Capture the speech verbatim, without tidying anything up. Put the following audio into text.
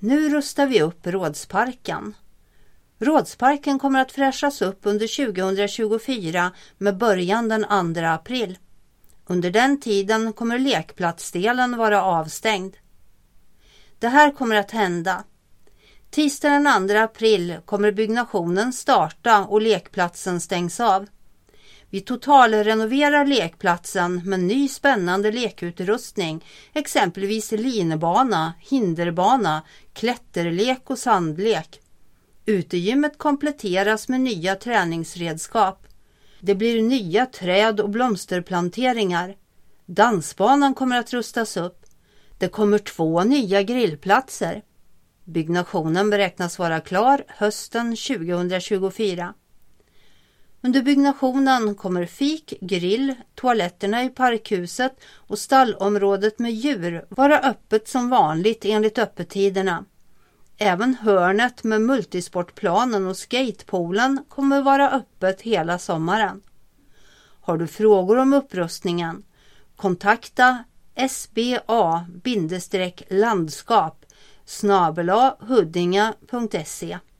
Nu rustar vi upp Rådsparken. Rådsparken kommer att fräschas upp under tjugohundratjugofyra med början den andra april. Under den tiden kommer lekplatsdelen vara avstängd. Det här kommer att hända. Tisdag den andra april kommer byggnationen starta och lekplatsen stängs av. Vi totalrenoverar lekplatsen med ny spännande lekutrustning, exempelvis linbana, hinderbana, klätterlek och sandlek. Utegymmet kompletteras med nya träningsredskap. Det blir nya träd- och blomsterplanteringar. Dansbanan kommer att rustas upp. Det kommer två nya grillplatser. Byggnationen beräknas vara klar hösten tjugohundratjugofyra. Under byggnationen kommer fik, grill, toaletterna i parkhuset och stallområdet med djur vara öppet som vanligt enligt öppettiderna. Även hörnet med multisportplanen och skatepoolen kommer vara öppet hela sommaren. Har du frågor om upprustningen? Kontakta sba-landskap snabel-a huddinge punkt se.